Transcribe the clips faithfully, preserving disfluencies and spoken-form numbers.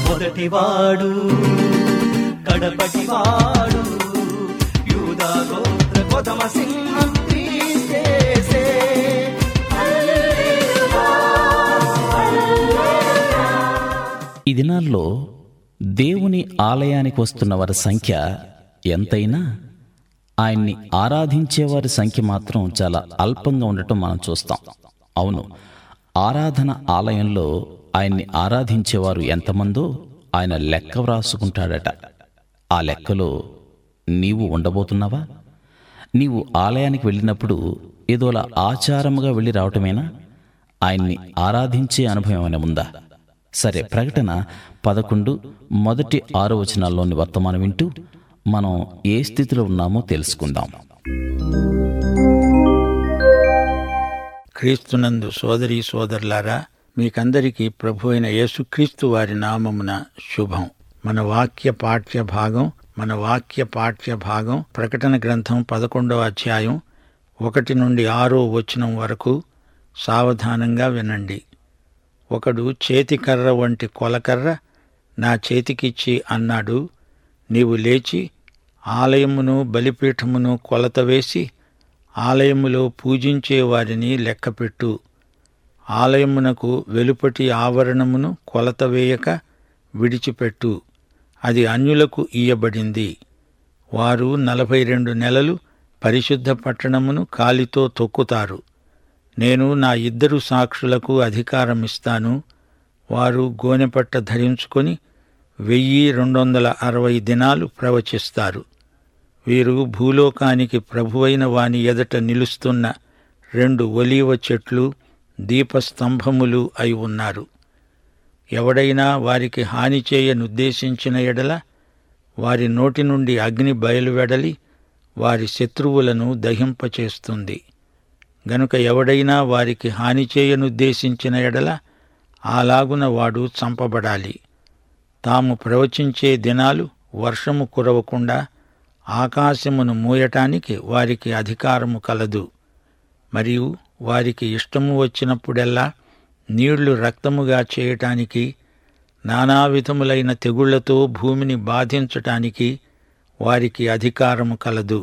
మొదటివాడు కడపటివాడు యూదా గోత్ర కొదమ సింహం క్రీస్తేసే. ఈ దినాల్లో దేవుని ఆలయానికి వస్తున్న వారి సంఖ్య ఎంతైనా ఆయన్ని ఆరాధించేవారి సంఖ్య మాత్రం చాలా అల్పంగా ఉండటం మనం చూస్తాం. అవును, ఆరాధన ఆలయంలో ఆయన్ని ఆరాధించేవారు ఎంతమందో ఆయన లెక్క వ్రాసుకుంటాడట. ఆ లెక్కలో నీవు ఉండబోతున్నావా? నీవు ఆలయానికి వెళ్ళినప్పుడు ఏదోలా ఆచారముగా వెళ్ళి రావటమేనా? ఆయన్ని ఆరాధించే అనుభవం ఏమైనా ఉందా? సరే, ప్రకటన పదకొండు మొదటి ఆరు వచనాల్లోని వర్తమానం వింటూ మనం ఏ స్థితిలో ఉన్నామో తెలుసుకుందాం. క్రీస్తునందు సోదరీ సోదరులారా, మీకందరికీ ప్రభు అయిన యేసుక్రీస్తు వారి నామమున శుభం. మన వాక్య పాఠ్య భాగం మన వాక్య పాఠ్య భాగం ప్రకటన గ్రంథం పదకొండవ అధ్యాయం ఒకటి నుండి ఆరో వచనం వరకు సావధానంగా వినండి. ఒకడు చేతికర్ర వంటి కొలకర్ర నా చేతికిచ్చి అన్నాడు, నీవు లేచి ఆలయమును బలిపీఠమును కొలత వేసి ఆలయములో పూజించే వారిని లెక్కపెట్టు. ఆలయమునకు వెలుపటి ఆవరణమును కొలత వేయక విడిచిపెట్టు. అది అన్యులకు ఇయ్యబడింది. వారు నలభై రెండు నెలలు పరిశుద్ధ పట్టణమును కాలితో తొక్కుతారు. నేను నా ఇద్దరు సాక్షులకు అధికారమిస్తాను. వారు గోనెపట్ట ధరించుకొని వెయ్యి రెండు వందల అరవై దినాలు ప్రవచిస్తారు. వీరు భూలోకానికి ప్రభువైన వాని ఎదట నిలుస్తున్న రెండు ఒలీవ చెట్లు, దీపస్తంభములు అయి ఉన్నారు. ఎవడైనా వారికి హాని చేయనుద్దేశించిన ఎడల వారి నోటి నుండి అగ్ని బయలువెడలి వారి శత్రువులను దహింపచేస్తుంది. గనుక ఎవడైనా వారికి హాని చేయనుద్దేశించిన ఎడల అలాగున వాడు చంపబడాలి. తాము ప్రవచించే దినాలు వర్షము కురవకుండా ఆకాశమును మూయటానికి వారికి అధికారము కలదు. మరియు వారికి ఇష్టము వచ్చినప్పుడెల్లా నీళ్లు రక్తముగా చేయటానికి, నానా విధములైన తెగుళ్లతో భూమిని బాధించటానికి వారికి అధికారము కలదు.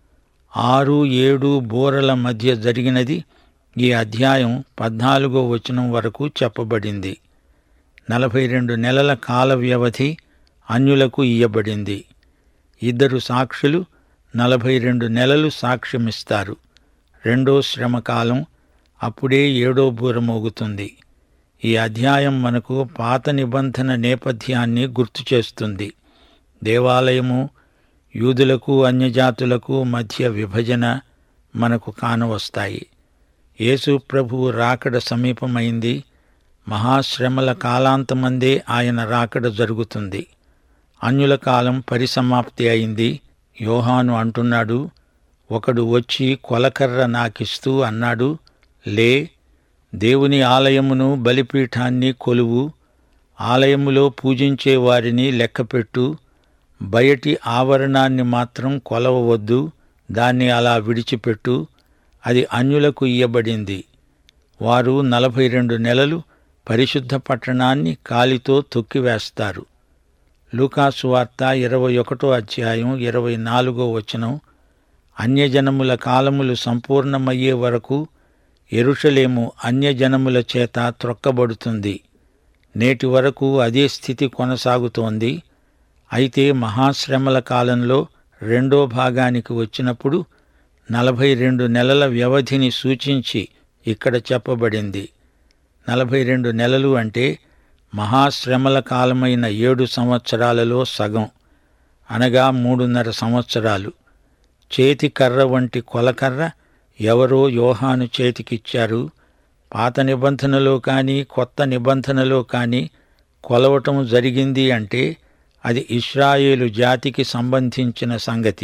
ఆరు ఏడు బోరల మధ్య జరిగినది ఈ అధ్యాయం పద్నాలుగో వచనం వరకు చెప్పబడింది. నలభై రెండు నెలల కాల వ్యవధి అన్యులకు ఇయ్యబడింది. ఇద్దరు సాక్షులు నలభై రెండు నెలలు సాక్ష్యమిస్తారు. రెండో శ్రమకాలం, అప్పుడే ఏడో బూర మోగుతుంది. ఈ అధ్యాయం మనకు పాత నిబంధన నేపథ్యాన్ని గుర్తు చేస్తుంది. దేవాలయము, యూదులకు అన్యజాతులకు మధ్య విభజన మనకు కానవస్తాయి. యేసు ప్రభువు రాకడ సమీపమైంది. మహాశ్రమల కాలాంతమందే ఆయన రాకడ జరుగుతుంది. అన్యుల కాలం పరిసమాప్తి అయింది. యోహాను అంటున్నాడు, ఒకడు వచ్చి కొలకర్ర నాకిస్తూ అన్నాడు, లే, దేవుని ఆలయమును బలిపీఠాన్ని కొలువు, ఆలయములో పూజించే వారిని లెక్కపెట్టు, బయటి ఆవరణాన్ని మాత్రం కొలవవద్దు, దాన్ని అలా విడిచిపెట్టు, అది అన్యులకు ఇయ్యబడింది. వారు నలభై రెండు నెలలు పరిశుద్ధ పట్టణాన్ని కాలితో తొక్కివేస్తారు. లూకాసు వార్త ఇరవై ఒకటో అధ్యాయం ఇరవై నాలుగో వచనం, అన్యజనముల కాలములు సంపూర్ణమయ్యే వరకు యెరూషలేము అన్యజనముల చేత త్రొక్కబడుతుంది. నేటి వరకు అదే స్థితి కొనసాగుతోంది. అయితే మహాశ్రమల కాలంలో రెండో భాగానికి వచ్చినప్పుడు నలభై రెండు నెలల వ్యవధిని సూచించి ఇక్కడ చెప్పబడింది. నలభై రెండు నెలలు అంటే మహాశ్రమల కాలమైన ఏడు సంవత్సరాలలో సగం, అనగా మూడున్నర సంవత్సరాలు. చేతి కర్ర వంటి కొలకర్ర ఎవరో యోహాను చేతికిచ్చారు. పాత నిబంధనలో కానీ కొత్త నిబంధనలో కానీ కొలవటం జరిగింది అంటే అది ఇశ్రాయేలు జాతికి సంబంధించిన సంగతి.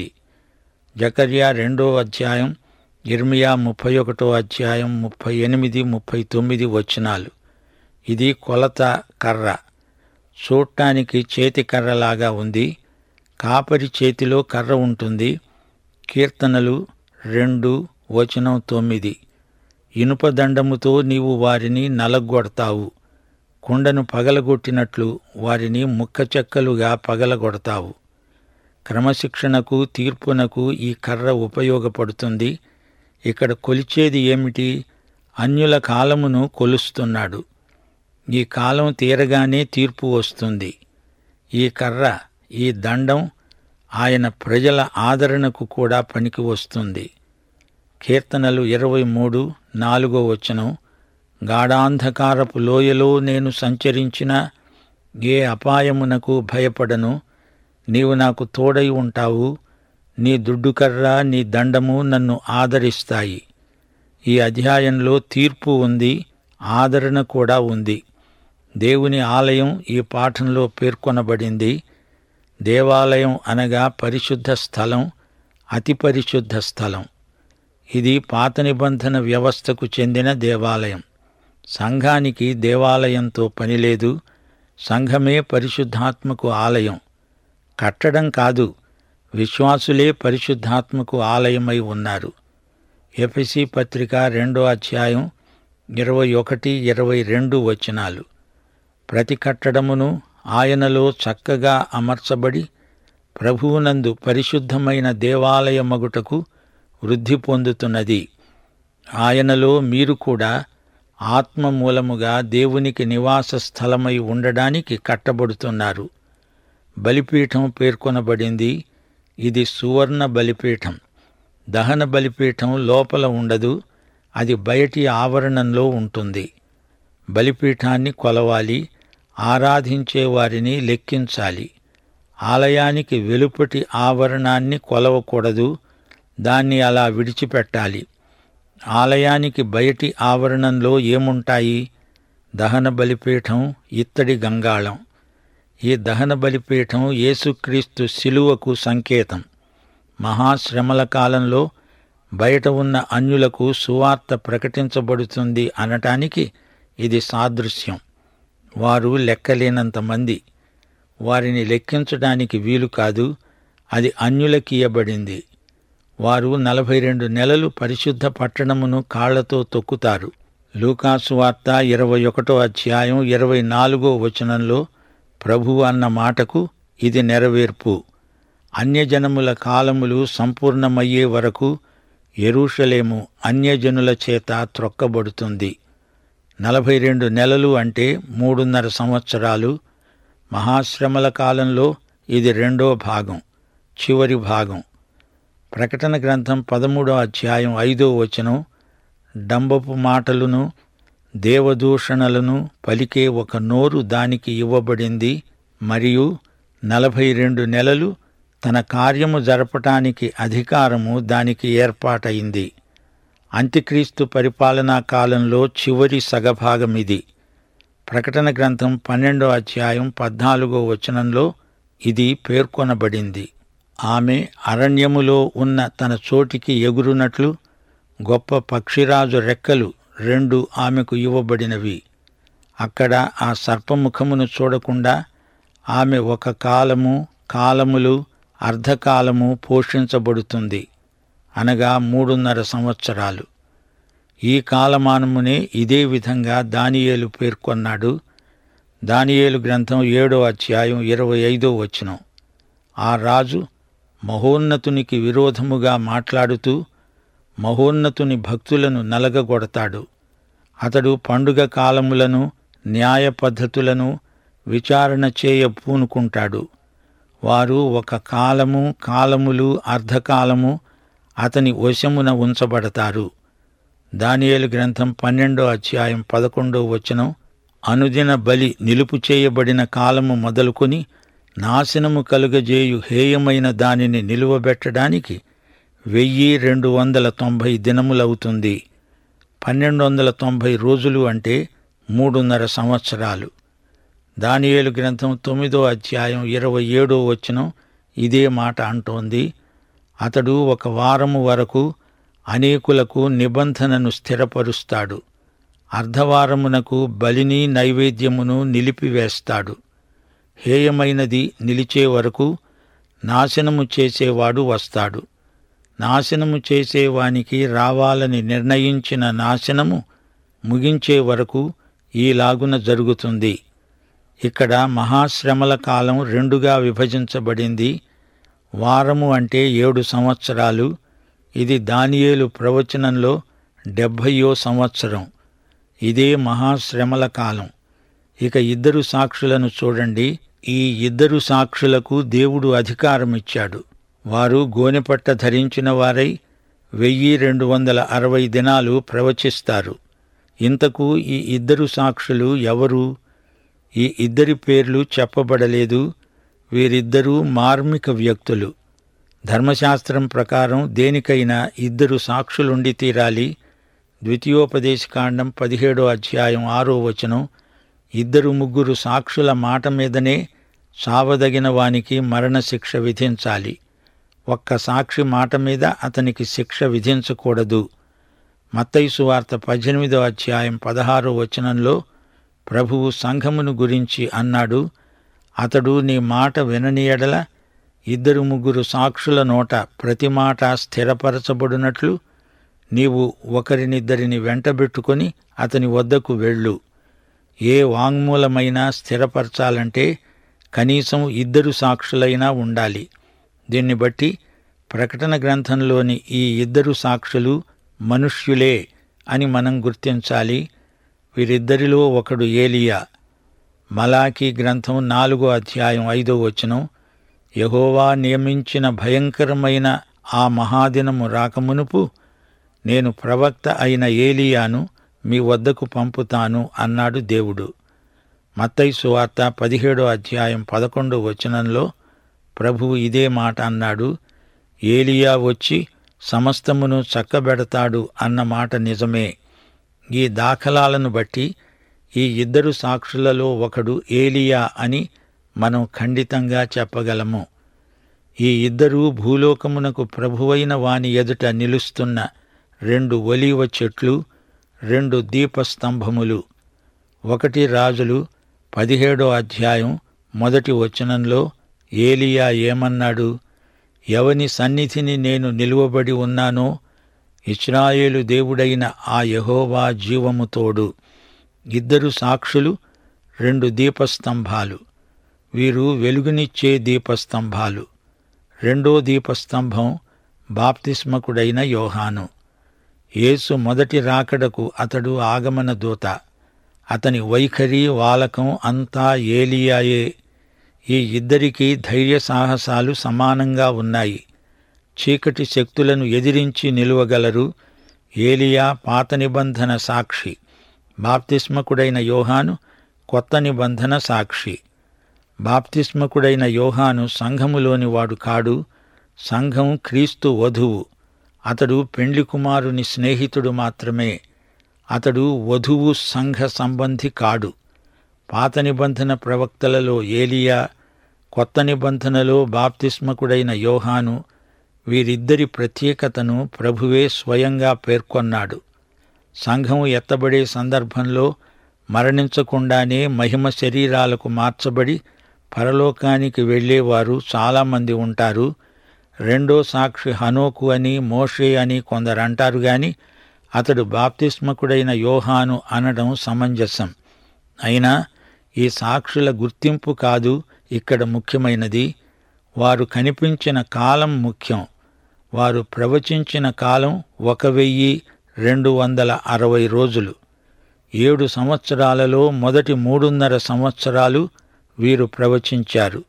జకర్యా రెండో అధ్యాయం, ఇర్మియా ముప్పై ఒకటో అధ్యాయం ముప్పై ఎనిమిది ముప్పై తొమ్మిది వచనాలు. ఇది కొలత కర్ర. చూడటానికి చేతి కర్రలాగా ఉంది. కాపరి చేతిలో కర్ర ఉంటుంది. కీర్తనలు రెండు వచనం తొమ్మిది. ఇనుపదండముతో నీవు వారిని నలగొడతావు. కుండను పగలగొట్టినట్లు వారిని ముక్కచెక్కలుగా పగలగొడతావు. క్రమశిక్షణకు, తీర్పునకు ఈ కర్ర ఉపయోగపడుతుంది. ఇక్కడ కొలిచేది ఏమిటి? అన్యుల కాలమును కొలుస్తున్నాడు. ఈ కాలం తీరగానే తీర్పు వస్తుంది. ఈ కర్ర, ఈ దండం ఆయన ప్రజల ఆదరణకు కూడా పనికి వస్తుంది. కీర్తనలు ఇరవై మూడు నాలుగో వచనం, గాఢాంధకారపు లోయలో నేను సంచరించినా ఏ అపాయమునకు భయపడను. నీవు నాకు తోడై ఉంటావు. నీ దుడ్డుకర్ర, నీ దండము నన్ను ఆదరిస్తాయి. ఈ అధ్యాయంలో తీర్పు ఉంది, ఆదరణ కూడా ఉంది. దేవుని ఆలయం ఈ పాఠంలో పేర్కొనబడింది. దేవాలయం అనగా పరిశుద్ధ స్థలం, అతి పరిశుద్ధ స్థలం. ఇది పాత నిబంధన వ్యవస్థకు చెందిన దేవాలయం. సంఘానికి దేవాలయంతో పనిలేదు. సంఘమే పరిశుద్ధాత్మకు ఆలయం. కట్టడం కాదు, విశ్వాసులే పరిశుద్ధాత్మకు ఆలయమై ఉన్నారు. ఎఫెసీ పత్రిక రెండో అధ్యాయం ఇరవై ఒకటి ఇరవై రెండు వచనాలు. ప్రతి కట్టడమును ఆయనలో చక్కగా అమర్చబడి ప్రభువునందు పరిశుద్ధమైన దేవాలయమగుటకు వృద్ధి పొందుతున్నది. ఆయనలో మీరు కూడా ఆత్మ మూలముగా దేవునికి నివాస స్థలమై ఉండడానికి కట్టబడుతున్నారు. బలిపీఠం పేర్కొనబడింది. ఇది సువర్ణ బలిపీఠం. దహన బలిపీఠం లోపల ఉండదు, అది బయటి ఆవరణంలో ఉంటుంది. బలిపీఠాన్ని కొలవాలి, ఆరాధించే వారిని లెక్కించాలి. ఆలయానికి వెలుపటి ఆవరణాన్ని కొలవకూడదు, దాన్ని అలా విడిచిపెట్టాలి. ఆలయానికి బయటి ఆవరణంలో ఏముంటాయి? దహన బలిపీఠం, ఇత్తడి గంగాళం. ఈ దహన బలిపీఠం యేసుక్రీస్తు శిలువకు సంకేతం. మహాశ్రమల కాలంలో బయట ఉన్న అన్యులకు సువార్త ప్రకటించబడుతుంది అనటానికి ఇది సాదృశ్యం. వారు లెక్కలేనంత మంది. వారిని లెక్కించడానికి వీలు కాదు. అది అన్యులకియబడింది. వారు నలభై రెండు నెలలు పరిశుద్ధ పట్టణమును కాళ్లతో తొక్కుతారు. లూకాసు వార్త ఇరవై ఒకటో అధ్యాయం ఇరవై నాలుగో వచనంలో ప్రభువు అన్న మాటకు ఇది నెరవేర్పు. అన్యజనముల కాలములు సంపూర్ణమయ్యే వరకు యెరూషలేము అన్యజనుల చేత త్రొక్కబడుతుంది. నలభై రెండు నెలలు అంటే మూడున్నర సంవత్సరాలు. మహాశ్రమల కాలంలో ఇది రెండో భాగం, చివరి భాగం. ప్రకటన గ్రంథం పదమూడో అధ్యాయం ఐదో వచనం, డంబపు మాటలను దేవదూషణలను పలికే ఒక నోరు దానికి ఇవ్వబడింది, మరియు నలభై రెండు నెలలు తన కార్యము జరపటానికి అధికారము దానికి ఏర్పాటైంది. అంత్యక్రీస్తు పరిపాలనా కాలంలో చివరి సగభాగమిది. ప్రకటన గ్రంథం పన్నెండో అధ్యాయం పద్నాలుగో వచనంలో ఇది పేర్కొనబడింది. ఆమె అరణ్యములో ఉన్న తన చోటికి ఎగురునట్లు గొప్ప పక్షిరాజు రెక్కలు రెండు ఆమెకు ఇవ్వబడినవి. అక్కడ ఆ సర్పముఖమును చూడకుండా ఆమె ఒక కాలము, కాలములు, అర్ధకాలము పోషించబడుతుంది, అనగా మూడున్నర సంవత్సరాలు. ఈ కాలమానమునే ఇదే విధంగా దానియేలు పేర్కొన్నాడు. దానియేలు గ్రంథం ఏడో అధ్యాయం ఇరవై ఐదో వచనం. ఆ రాజు మహోన్నతునికి విరోధముగా మాట్లాడుతూ మహోన్నతుని భక్తులను నలగగొడతాడు. అతడు పండుగ కాలములను, న్యాయ పద్ధతులను విచారణ చేయ పూనుకుంటాడు. వారు ఒక కాలము, కాలములు, అర్ధకాలము అతని వశమున ఉంచబడతారు. దానియేలు గ్రంథం పన్నెండో అధ్యాయం పదకొండో వచనం, అనుదిన బలి నిలుపు చేయబడిన కాలము మొదలుకొని నాశనము కలుగజేయు హేయమైన దానిని నిలువబెట్టడానికి వెయ్యి రెండు వందల తొంభై దినములవుతుంది. పన్నెండు వందల తొంభై రోజులు అంటే మూడున్నర సంవత్సరాలు. దానియేలు గ్రంథం తొమ్మిదో అధ్యాయం ఇరవై ఏడో వచనం ఇదే మాట అంటోంది. అతడు ఒక వారము వరకు అనేకులకు నిబంధనను స్థిరపరుస్తాడు. అర్ధవారమునకు బలిని నైవేద్యమును నిలిపివేస్తాడు. హేయమైనది నిలిచే వరకు నాశనము చేసేవాడు వస్తాడు. నాశనము చేసేవానికి రావాలని నిర్ణయించిన నాశనము ముగించే వరకు ఈలాగున జరుగుతుంది. ఇక్కడ మహాశ్రమల కాలం రెండుగా విభజించబడింది. వారము అంటే ఏడు సంవత్సరాలు. ఇది దానియేలు ప్రవచనంలో డెబ్భయో సంవత్సరం. ఇదే మహాశ్రమల కాలం. ఇక ఇద్దరు సాక్షులను చూడండి. ఈ ఇద్దరు సాక్షులకు దేవుడు అధికారమిచ్చాడు. వారు గోనెపట్ట ధరించిన వారై వెయ్యి రెండు వందల అరవై దినాలు ప్రవచిస్తారు. ఇంతకు ఈ ఇద్దరు సాక్షులు ఎవరు? ఈ ఇద్దరి పేర్లు చెప్పబడలేదు. వీరిద్దరూ మార్మిక వ్యక్తులు. ధర్మశాస్త్రం ప్రకారం దేనికైనా ఇద్దరు సాక్షులుండి తీరాలి. ద్వితీయోపదేశకాండం పదిహేడో అధ్యాయం ఆరో వచనం, ఇద్దరు ముగ్గురు సాక్షుల మాట మీదనే చావదగిన వానికి మరణశిక్ష విధించాలి. ఒక్క సాక్షి మాట మీద అతనికి శిక్ష విధించకూడదు. మత్తయి సువార్త పద్దెనిమిదో అధ్యాయం పదహారో వచనంలో ప్రభువు సంఘమును గురించి అన్నాడు, అతడు నీ మాట వినని యెడల ఇద్దరు ముగ్గురు సాక్షుల నోట ప్రతి మాట స్థిరపరచబడినట్లు నీవు ఒకరినిద్దరిని వెంటబెట్టుకొని అతని వద్దకు వెళ్ళు. ఏ వాంగ్మూలమైనా స్థిరపరచాలంటే కనీసం ఇద్దరు సాక్షులైనా ఉండాలి. దీన్ని బట్టి ప్రకటన గ్రంథంలోని ఈ ఇద్దరు సాక్షులు మనుష్యులే అని మనం గుర్తించాలి. వీరిద్దరిలో ఒకడు ఏలియా. మలాకీ గ్రంథం నాలుగో అధ్యాయం ఐదో వచనం, యెహోవా నియమించిన భయంకరమైన ఆ మహాదినము రాకమునుపు నేను ప్రవక్త అయిన ఏలియాను మీ వద్దకు పంపుతాను అన్నాడు దేవుడు. మత్తయి సువార్త పదిహేడో అధ్యాయం పదకొండో వచనంలో ప్రభువు ఇదే మాట అన్నాడు. ఏలియా వచ్చి సమస్తమును చక్కబెడతాడు అన్న మాట నిజమే. ఈ దాఖలాలను బట్టి ఈ ఇద్దరు సాక్షులలో ఒకడు ఏలియా అని మనం ఖండితంగా చెప్పగలము. ఈ ఇద్దరూ భూలోకమునకు ప్రభువైన వాని ఎదుట నిలుస్తున్న రెండు ఒలీవ చెట్లు, రెండు దీపస్తంభములు. ఒకటి రాజులు పదిహేడో అధ్యాయం మొదటి వచనంలో ఏలియా ఏమన్నాడు? ఎవని సన్నిధిని నేను నిలువబడి ఉన్నానో ఇశ్రాయేలు దేవుడైన ఆ యెహోవా జీవము తోడు. ఇద్దరు సాక్షులు, రెండు దీపస్తంభాలు. వీరు వెలుగునిచ్చే దీపస్తంభాలు. రెండో దీపస్తంభం బాప్తిస్మకుడైన యోహాను. యేసు మొదటి రాకడకు అతడు ఆగమన దూత. అతని వైఖరి వాలకం అంతా ఏలియాయే. ఈ ఇద్దరికీ ధైర్య సాహసాలు సమానంగా ఉన్నాయి. చీకటి శక్తులను ఎదిరించి నిలువగలరు. ఏలియా పాత నిబంధన సాక్షి, బాప్తిస్మకుడైన యోహాను కొత్త నిబంధన సాక్షి. బాప్తిస్మకుడైన యోహాను సంఘములోని వాడు కాడు. సంఘం క్రీస్తు వధువు. అతడు పెండ్లి కుమారుని స్నేహితుడు మాత్రమే. అతడు వధువు సంఘ సంబంధి కాడు. పాత నిబంధన ప్రవక్తలలో ఏలియా, కొత్త నిబంధనలో బాప్తిస్మకుడైన యోహాను, వీరిద్దరి ప్రత్యేకతను ప్రభువే స్వయంగా పేర్కొన్నాడు. సంఘం ఎత్తబడే సందర్భంలో మరణించకుండానే మహిమ శరీరాలకు మార్చబడి పరలోకానికి వెళ్ళేవారు చాలామంది ఉంటారు. రెండో సాక్షి హనోకు అని, మోషే అని కొందరంటారు గాని అతడు బాప్తిస్మకుడైన యోహాను అనడం సమంజసం. అయినా ఈ సాక్షుల గుర్తింపు కాదు ఇక్కడ ముఖ్యమైనది. వారు కనిపించిన కాలం ముఖ్యం. వారు ప్రవచించిన కాలం ఒక వెయ్యి రెండు వందల అరవై రోజులు. ఏడు సంవత్సరాలలో మొదటి మూడున్నర సంవత్సరాలు వీరు ప్రవచించారు.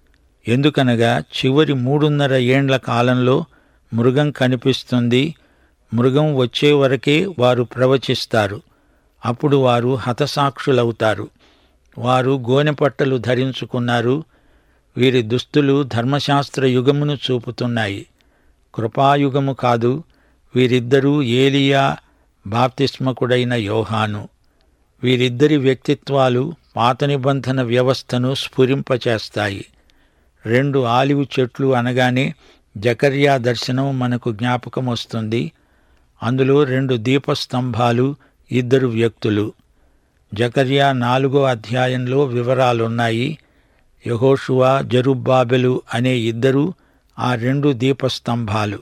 ఎందుకనగా చివరి మూడున్నర ఏండ్ల కాలంలో మృగం కనిపిస్తుంది. మృగం వచ్చే వరకే వారు ప్రవచిస్తారు. అప్పుడు వారు హతసాక్షులవుతారు. వారు గోనెపట్టలు ధరించుకున్నారు. వీరి దుస్తులు ధర్మశాస్త్ర యుగమును చూపుతున్నాయి, కృపాయుగము కాదు. వీరిద్దరూ ఏలియా, బాప్తిస్మకుడైన యోహాను. వీరిద్దరి వ్యక్తిత్వాలు పాత నిబంధన వ్యవస్థను స్ఫురింపచేస్తాయి. రెండు ఆలివ్ చెట్లు అనగానే జకర్యా దర్శనం మనకు జ్ఞాపకం వస్తుంది. అందులో రెండు దీపస్తంభాలు, ఇద్దరు వ్యక్తులు. జకర్యా నాలుగో అధ్యాయంలో వివరాలున్నాయి. యెహోషువ, జెరుబ్బాబెలు అనే ఇద్దరు ఆ రెండు దీపస్తంభాలు.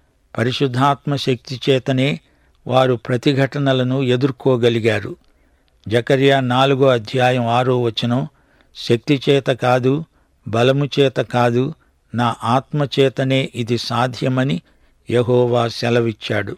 పరిశుద్ధాత్మ శక్తి చేతనే వారు ప్రతిఘటనలను ఎదుర్కోగలిగారు. జకర్యా నాలుగో అధ్యాయం ఆరో వచనం, శక్తి చేత కాదు, బలము చేత కాదు, నా ఆత్మచేతనే ఇది సాధ్యమని యెహోవా సెలవిచ్చాడు.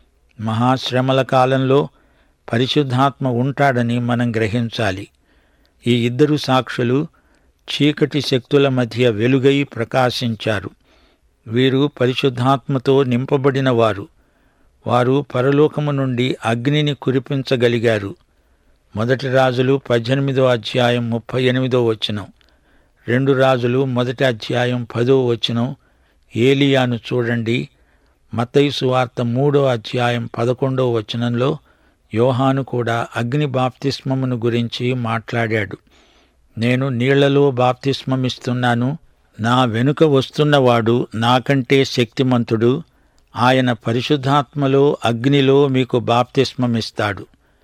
మహాశ్రమల కాలంలో పరిశుద్ధాత్మ ఉంటాడని మనం గ్రహించాలి. ఈ ఇద్దరు సాక్షులు చీకటి శక్తుల మధ్య వెలుగై ప్రకాశించారు. వీరు పరిశుద్ధాత్మతో నింపబడిన వారు. వారు పరలోకము నుండి అగ్నిని కురిపించగలిగారు. మొదటి రాజులు పద్దెనిమిదో అధ్యాయం ముప్పై ఎనిమిదో వచనం, రెండు రాజులు మొదటి అధ్యాయం పదో వచనం. ఏలియాను చూడండి. మత్తయి సువార్త మూడో అధ్యాయం పదకొండో వచనంలో యోహాను కూడా అగ్ని బాప్తిస్మమును గురించి మాట్లాడాడు. నేను నీళ్లలో బాప్తిస్మమిస్తున్నాను, నా వెనుక వస్తున్నవాడు నాకంటే శక్తిమంతుడు, ఆయన పరిశుద్ధాత్మలో అగ్నిలో మీకు బాప్తిస్మమిస్తాడు.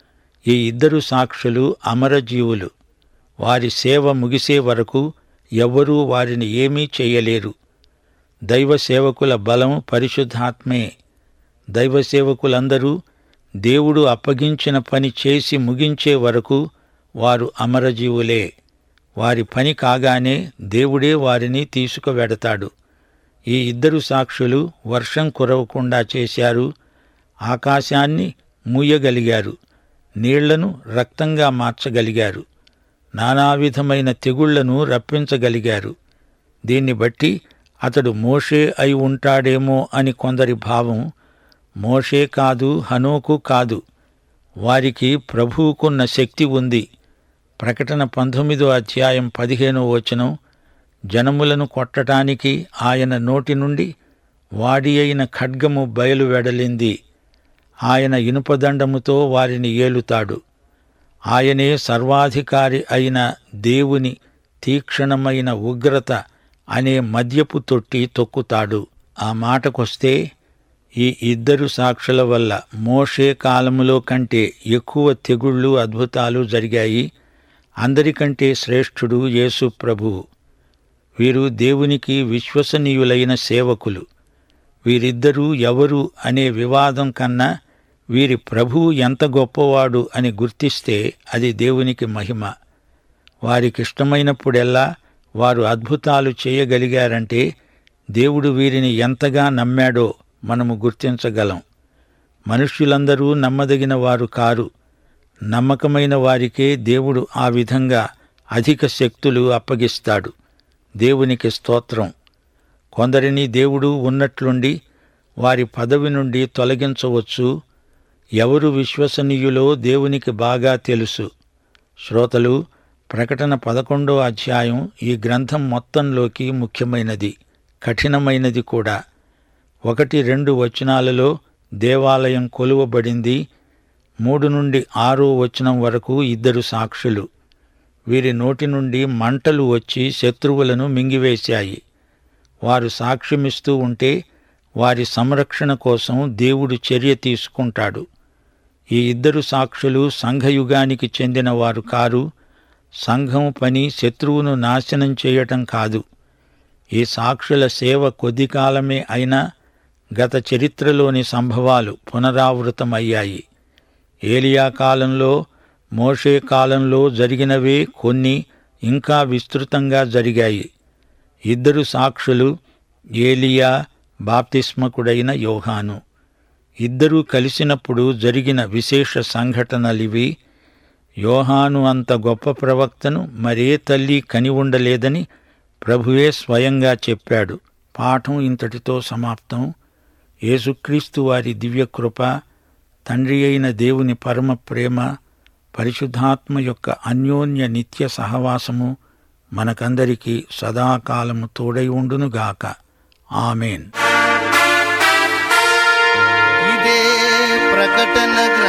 ఈ ఇద్దరు సాక్షులు అమరజీవులు. వారి సేవ ముగిసే వరకు ఎవ్వరూ వారిని ఏమీ చెయ్యలేరు. దైవ సేవకుల బలం పరిశుద్ధాత్మే. దైవ సేవకులందరూ దేవుడు అప్పగించిన పని చేసి ముగించే వరకు వారు అమరజీవులే. వారి పని కాగానే దేవుడే వారిని తీసుకువెడతాడు. ఈ ఇద్దరు సాక్షులు వర్షం కురవకుండా చేశారు, ఆకాశాన్ని మూయగలిగారు, నీళ్లను రక్తంగా మార్చగలిగారు, నానావిధమైన తెగుళ్లను రప్పించగలిగారు. దీన్ని బట్టి అతడు మోషే అయి ఉంటాడేమో అని కొందరి భావం. మోషే కాదు, హనోకు కాదు. వారికి ప్రభువుకున్న శక్తి ఉంది. ప్రకటన పంతొమ్మిదో అధ్యాయం పదిహేనో వచనం, జనములను కొట్టడానికి ఆయన నోటి నుండి వాడి అయిన ఖడ్గము బయలువెడలింది. ఆయన ఇనుపదండముతో వారిని ఏలుతాడు. ఆయనే సర్వాధికారి అయిన దేవుని తీక్షణమైన ఉగ్రత అనే మద్యపు తొట్టి తొక్కుతాడు. ఆ మాటకొస్తే ఈ ఇద్దరు సాక్షుల వల్ల మోషే కాలములో కంటే ఎక్కువ తెగుళ్ళు, అద్భుతాలు జరిగాయి. అందరికంటే శ్రేష్ఠుడు యేసు ప్రభువు. వీరు దేవునికి విశ్వసనీయులైన సేవకులు. వీరిద్దరూ ఎవరు అనే వివాదం కన్నా వీరి ప్రభువు ఎంత గొప్పవాడు అని గుర్తిస్తే అది దేవునికి మహిమ. వారికిష్టమైనప్పుడెల్లా వారు అద్భుతాలు చేయగలిగారంటే దేవుడు వీరిని ఎంతగా నమ్మాడో మనము గుర్తించగలం. మనుష్యులందరూ నమ్మదగిన వారు కారు. నమ్మకమైన వారికే దేవుడు ఆ విధంగా అధిక శక్తులు అప్పగిస్తాడు. దేవునికి స్తోత్రం. కొందరిని దేవుడు ఉన్నట్లుండి వారి పదవి నుండి తొలగించవచ్చు. ఎవరు విశ్వసనీయులో దేవునికి బాగా తెలుసు. శ్రోతలు, ప్రకటన పదకొండో అధ్యాయం ఈ గ్రంథం మొత్తంలోకి ముఖ్యమైనది, కఠినమైనది కూడా. ఒకటి రెండు వచనాలలో దేవాలయం కొలువబడింది. మూడు నుండి ఆరో వచనం వరకు ఇద్దరు సాక్షులు. వీరి నోటి నుండి మంటలు వచ్చి శత్రువులను మింగివేశాయి. వారు సాక్ష్యమిస్తూ ఉంటే వారి సంరక్షణ కోసం దేవుడు చర్య తీసుకుంటాడు. ఈ ఇద్దరు సాక్షులు సంఘయుగానికి చెందిన వారు కారు. సంఘం పని శత్రువును నాశనం చేయటం కాదు. ఈ సాక్షుల సేవ కొద్ది కాలమే అయినా గత చరిత్రలోని సంభవాలు పునరావృతమయ్యాయి. ఏలియా కాలంలో, మోషే కాలంలో జరిగినవే కొన్ని ఇంకా విస్తృతంగా జరిగాయి. ఇద్దరు సాక్షులు ఏలియా, బాప్తిస్మకుడైన యోహాను. ఇద్దరూ కలిసినప్పుడు జరిగిన విశేష సంఘటనలివి. యోహాను అంత గొప్ప ప్రవక్తను మరే తల్లి కని ఉండలేదని ప్రభువే స్వయంగా చెప్పాడు. పాఠం ఇంతటితో సమాప్తం. యేసుక్రీస్తు వారి దివ్యకృప, తండ్రి అయిన దేవుని పరమ ప్రేమ, పరిశుద్ధాత్మ యొక్క అన్యోన్య నిత్య సహవాసము మనకందరికీ సదాకాలము తోడై ఉండునుగాక. ఆమేన్. ఇదే ప్రకటన